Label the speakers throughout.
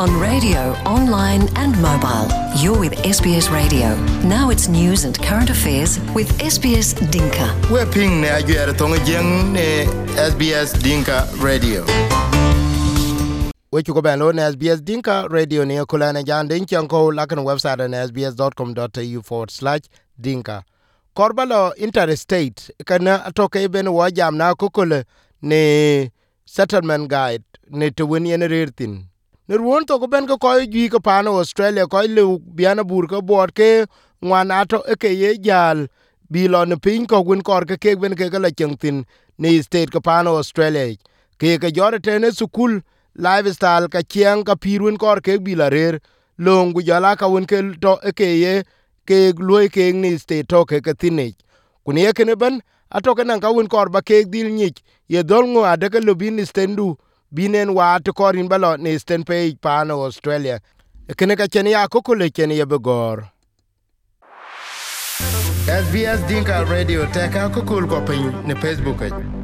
Speaker 1: on radio, online and mobile. You're with SBS Radio. Now it's news and current affairs with SBS Dinka.
Speaker 2: We're ping ne ajuer tonga jeng ne SBS Dinka Radio. We chuko ben lo ne SBS Dinka Radio ne kulana jande chanko lakan website na sbs.com.au/dinka. Korbalo interstate kana atoke ben wa jamna kokole ne settlement guide ne to win yen rirtin. Ne ruon to ko ben ko gi ko pano Australia ko lu biana bur ko bor ke ngwan ato ke ye jal bilo ne pin ko gun kor ke ben ke la chengtin ne state ko pano Australia ke jore tene sukul lifestyle ka chiang ka pirun kor ke bila rer longu jala ka won ke to ke ye ke loy ke ni state to ke tine kun ye ke ne ben ato ke nan ka won kor ba ke dil nyich ye dol ngo ade ke lobin stendu binen wa to korin balo ne sten pe pano Australia kene ka chen ya ko kole chen ye begor SBS Dinka Radio te ka ko kul ko pin ne Facebook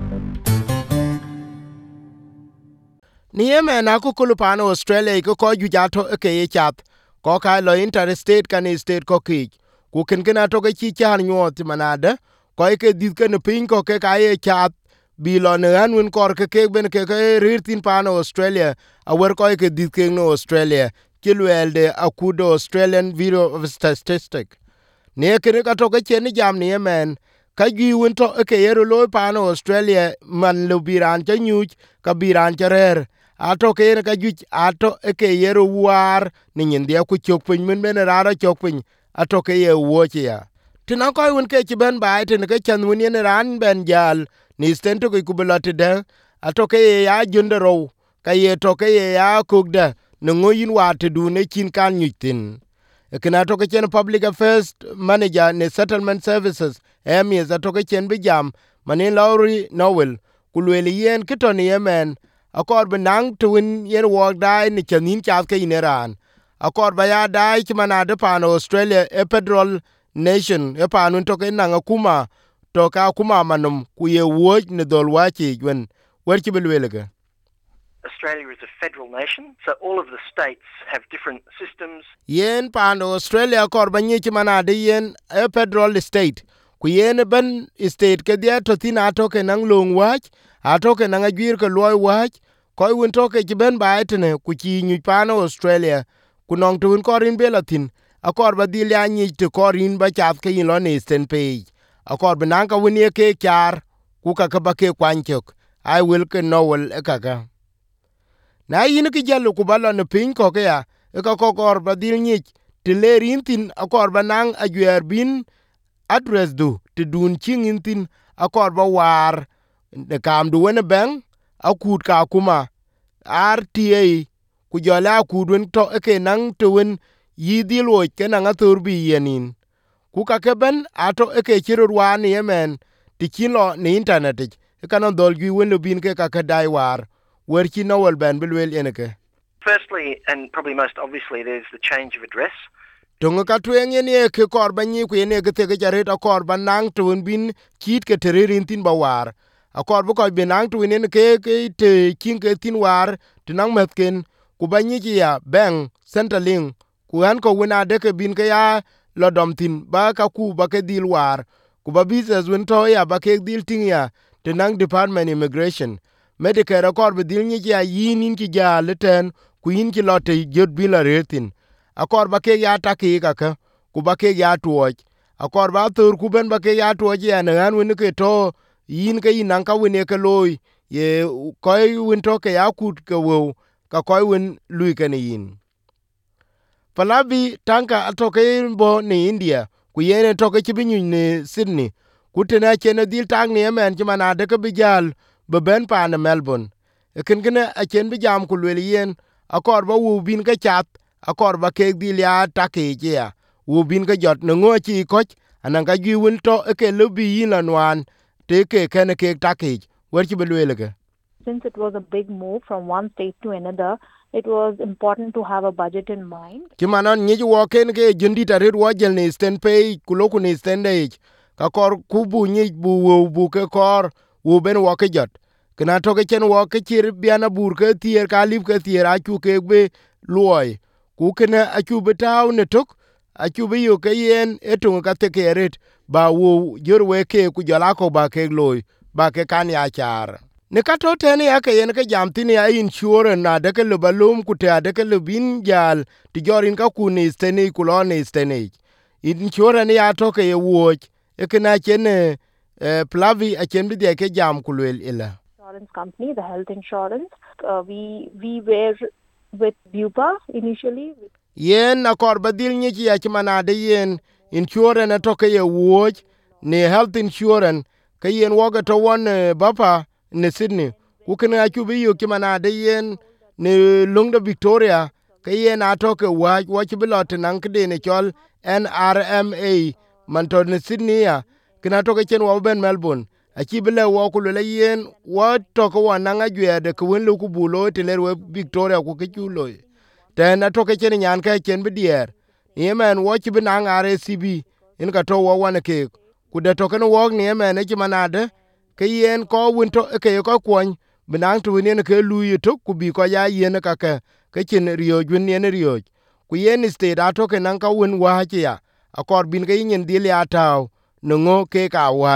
Speaker 2: ni yemen na ko kul pano Australia ko ju jato ke ye chat ko ka lo interstate kan state ko ki ku ken ken ato ke chi chan nyot manade ko ke dit ke ne pin ko ke ka ye chat bilon anun kor ke ben ke rirtin pano Australia awer ko ke dit ke no Australia kilwelde akudo Australian Bureau of Statistics ne ke ka to ke chen jam ne yemen ka gi won to ke yero lo pano Australia man lo biran cha nyu ka biran charer ato ke ka ju ato ke yero war ni ndia ku chokpin men ben rara chokpin ato ke ye wochia tina ko won ke ben bai tin ke chan won ne ran ben jal ni stento ko kubelate de atoke ya jundero ka ye toke ya kugda no ngoyin wate du ne kin kan nyutin ekena toke chen public affairs manager ne settlement services emies atoke chen bijam manin Lowry Nowell kulweli yen kitoni yemen akor benang tuin yer wok dai ni chanin chat ke ineran akor ba ya dai chmanade pan Australia a federal nation e panun toke nanga kuma to ka kuma manum ku ye woj ne dol wachi gwen werki belwelega.
Speaker 3: Australia is a federal nation, so all of the states have different systems.
Speaker 2: Yen pando Australia kor banyi manade yen a federal state ku yen ben state ke dia to tina to ke nang long wach ato ke nang agir ke loy wach ko won to ke ben baitne ku chi nyu pano Australia ku nong tun korin belatin akor badil ya nyi to korin ba chat ke yin lo ne sten page akor benang ka woni ke kyar ku ka ba ke kwanchok I will ke Nowell ekaka na yin ke jalu ku balo ne pin ko ke ya e ka kor badil nyi tilerin tin akor banang ajuer bin address du ti dun chingin tin akor ba war de kam du wene bang akut ka kuma RTA ku jola kudun to ke nang to wen yidil wo ke nang atur bi yenin ku ka ke ben ato ke chiro wan yemen ti kilo ni internet e kanon dol gi wen bin ke ka dai war wer ki Nowell ben bilwel eneke.
Speaker 3: Firstly, and probably most obviously, there's the change of address.
Speaker 2: Tonga ka twen ye ne ke kor ba nyi ku ne ke te ke jare to kor ba nang tun bin kit ke tererin tin ba war akor bu ko bin nang tun ne ke te kin ke tin war tinang metken ku ba nyi ya bang centerling ku an ko wona de ke bin ke ya lodom tin ba ka ku ba ke dil war ku ba business won to ya ba ke dil tin ya tinang department immigration medical record bi dil nyi ya yin ki ja leten ku yin ki lote jot bila retin akor ba ke ya taki kaka ku ba ke ya tuoj akor ba tur ku ben ba ke ya tuoj ya nan woni ke to yin ke yin ka woni ke loy ye koy won to ke ya kut ke wo ka koy won lui ke yin Palabi tanka atoke bo ni India ku yene to ke binyu ni Sydney ku tena chene dil tang ni men chmana de ke bijal be ben pa na Melbourne ken gene a chen bijam ku le yen akor ba wu bin ke chat akor ba ke dil ya take ya wu bin ke jot no ngochi koch anan ka gi won to ke lubi yilanwan te ke ken ke take werchi belwelege.
Speaker 4: Since it was a big move from one state to another, it was important to have a budget in mind.
Speaker 2: Kimanon nyi wo ken ke jundi tarit wo jel ni sten pay kuloku ni sten age ka kor kubu nyi bu ke kor wu ben wo ke jot kana to ke chen wo ke chir biana bur ke tier ka lip ke tier a chu ke be luoy ku kene achu betaw ne tok achu bi yo ke yen etung ka te keret ba wo jorwe ke ku jala ko ba ke loy ba ke kan ya char ne ka to tene ya ke yen ke jam tin ya insurance na de ke le balum ku te de ke le bin jal ti jorin ka ku ni steni ku lo ni steni insurance ya to ke ye wo e kana chene plavi a chen bi de ke jam ku le ila
Speaker 4: insurance company, the health insurance. We were with Bupa initially.
Speaker 2: Yen na kor badil ni ya chimana de yen insurance to ke ye wo ne health insurance ke yen woga to won bapa ne Sydney ku kana chu bi yo chimana de yen ne lungda Victoria ke yen atoke wa chi bilot nan kede ne chol NRMA man to ne Sydney ya kina to ke chen wa ben Melbourne a chi bile wo ku le yen wa to ko wa nan agwe de ku wen lu ku bulo te le Victoria ku ke chu lo te na to ke chen nyan ke chen bidier yemen wo chi binan RCB in ka to wo wan ke ku de to ken wo ni yemen e chi manade ke yen ko win to ke ko kwon binan tu ne ke lu yi to ku bi ko ya yen ka ke chin rio jun ne rio ku yen state ato ke nan ka win wa chi ya akor bin ke yin dil ya taw no ngo ke ka wa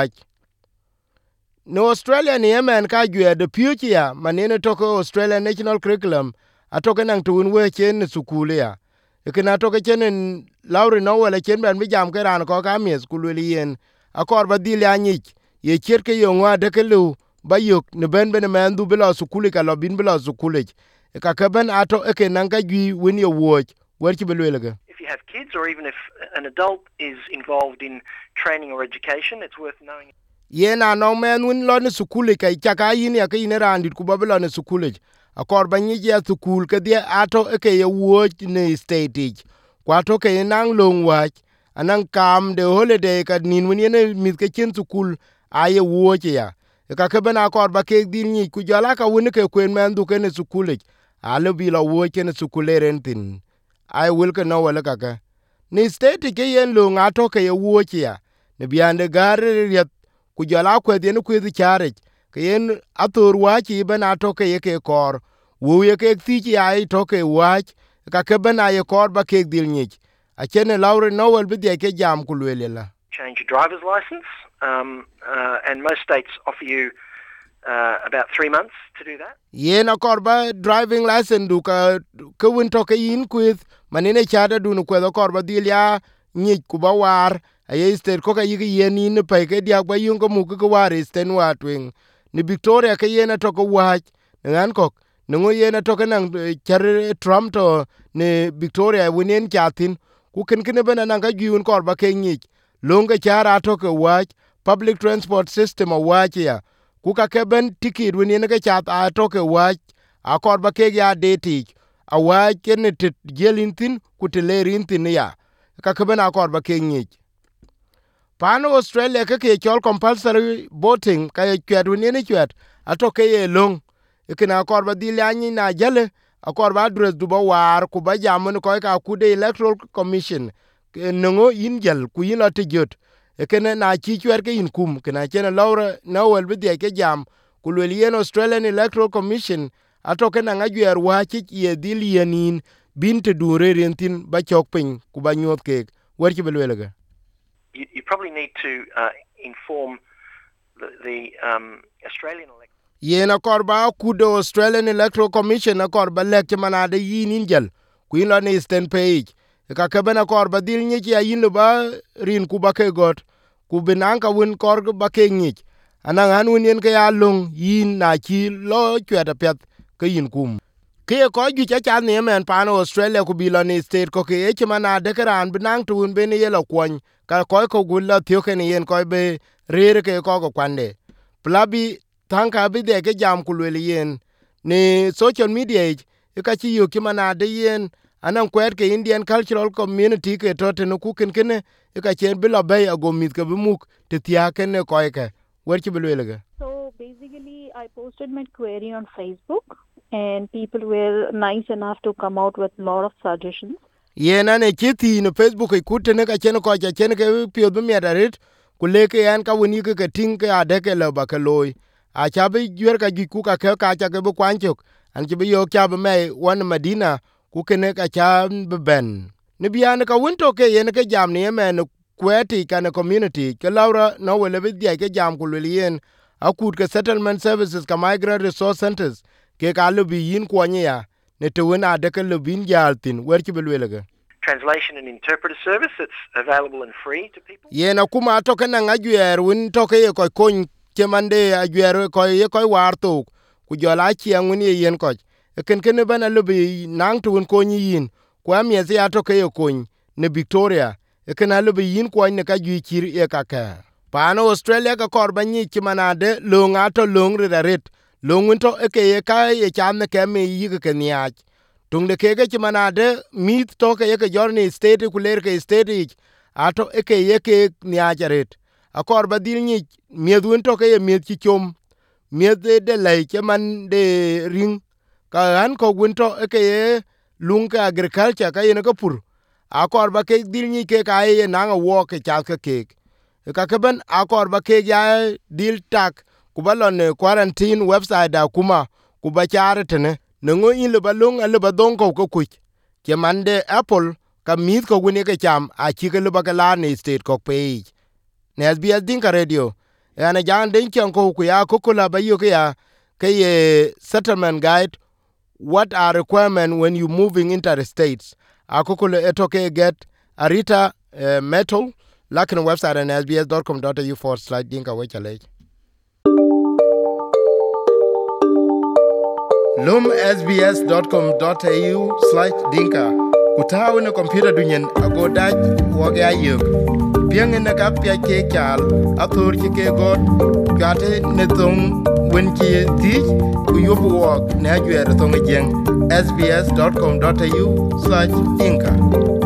Speaker 2: no Australia ni yemen ka gye de future manene to ko Australia national curriculum ato ke nan tu win we chen sukule ya ikina to ke chen lauri no wala chen ban bi jam ke ran ko ka mies ku le yen akor ba dil ya nyich ye cher ke yo ngwa de ke lu ba yok ne ben men du bila sukuli ka lo bin bila sukuli ka ka ben ato e ke nan ka gi win ye woch wer ti belwelga.
Speaker 3: If you have kids or even if an adult is involved in training or education, it's worth knowing.
Speaker 2: Ye na no men win lo ne sukuli ka ka yin ya ke ine randit ku ba bila ne sukuli akor ba nyi ya sukul ke dia ato e ke ye woch ne stage kwa to ke nan long wach anan kam de holiday ka nin win ne mit ke chen sukul aye woch ya ka ke bena kor ba ke din ni ku jala ka woni ke kwen men du ke ne sukule alo bi la wo ke ne sukule rentin ai wil ke no wala ka ni state ke yen lo ngato ke ye wo ya ne biande gare yet ku jala ku de ne ku di chare ke yen ator wa chi bena to ke ye ke kor wo ye ke ti chi ai to ke wa ka ke bena ye kor ba ke dil ni a chene laure no wel bi de ke jam ku le la
Speaker 3: change your driver's license. And most states offer you about 3 months to do that.
Speaker 2: Yena korba driving license du ka win to ke yin quiz manine chada du no kwedo korba dilia ni kuba war aye state ko ka yigi yen ni pe ke dia gba yung ko mu ko war sten wa twin ni Victoria ke yena to ko wa ngan ko no yena to ke nang char Trump to ni Victoria winen chatin ku ken ken bena nang ka giun korba ke ni longa chara to ke wa public transport system a wa ya ku ka ke ben ticket win ne ke chat a to ke wa a kor ba ke ya deti a wa ke ne te gelin tin ku te lerin tin ya ka ke ben a kor ba ke ni pano Australia ke chol compulsory voting ka ye kwet win ne kwet a to ke ye long e ke na kor ba di la ni na jale a kor ba address du ba war ku ba jam ne ko ka ku de electoral commission no yin jal ku yin la te jot ekene na chi chwer ke in kum kena chena laura na wel bi de ke jam ku le yen Australian Electoral Commission atoke na ngajwer wa chi ye dil yenin bin te dure rentin ba chok pin ku ba nyot ke wer chi belwelga.
Speaker 3: You probably need to inform the Australian
Speaker 2: yena korba ku do Australian Electoral Commission korba lek manade yin injal ku in la Eastern page ka ke bena kor ba dil nyi ya yin ba rin ku ba ke got ku binan ka win kor ba ke nyi anan an win yen ke ya long yin na chi lo chweta pet ke yin kum ke ko ju cha cha ne men pa no Australia ku bi lo ni state ko ke e mana de kran binan tu win ben ye lo kwon ka ko ko gu la thio ke ne yen ko be re ke ko kwande plabi tanka bi de ke jam ku le yen ni social media e ka chi yu ki mana de yen anan kwet ke Indian cultural community ke tote no ku ken kene e ka chen bila bay ago mit ke bumuk te tia ken ko ke wer chi bilwelga.
Speaker 4: So basically I posted my query on Facebook and people were nice enough to come out with a lot of suggestions.
Speaker 2: Yena ne chiti no Facebook e kutene ka chen ko ja chen ke pio be miadarit ku le ke an ka woni ke ting ke ade ke lo ba ke loy a cha be yer ka gi ku ka cha ke bu kwanchok an chi be yo cha be me wan Madina ku kene ka cha ben ne bian ka won to ke yen ke jam ne men kweti kana community ke Laura no wele bidia ke jam ku yen akut ke settlement services ka migrant resource centers ke ka lobi yin kwanya ne to wona de ke lobin jaltin werki belwelege
Speaker 3: translation and interpreter service that's available and free to people.
Speaker 2: Yena kuma to kana ngajwer win to ke ko kon kemande ajwer ko ye ko warto ku jola chiang win yen ko ken ken bana lobi nang to win ko yin kwa miezi ya to ke kon ne Victoria ken alobi yin ko ne ka ju chir e ka ka pano Australia ka kor banyi chimanade longa to longre ret longunto ke ye ka ye cham ke me yi ke niach tung de kege chimanade mit to ke ye jorni state ku ler ke state ato ke ye ke niacharet akor badil ni miedun to ke ye mied chi chom mied de lai ke man de ring ka an ko gunto ke ye lung ka agriculture ka ye ne ko pur akor ba ke dil ni ke ka ye na wo ke cha ke ka ben akor ba ke ya dil tak ku balon quarantine website da kuma ku ba charetene nengo in le balong le badon ko kuch ke mande Apple ka mit ko woni ke cham a chi ke le bagala ne state ko pe ne SBS Dinka Radio ana jan den chen ko ku ya ko kula ba yo ke ya ke ye settlement guide what are requirements when you moving into the states akokole etoke get arita metal lakin website and sbs.com.au/dinka wechale lum sbs.com.au/dinka kutawu ne computer dunyen agoda woge ayuk pienge ne ka pya ke chal atur ke god gate ne tong wen ki ti ku yobu wok ne ajwer tong jeng sbs.com.au/dinka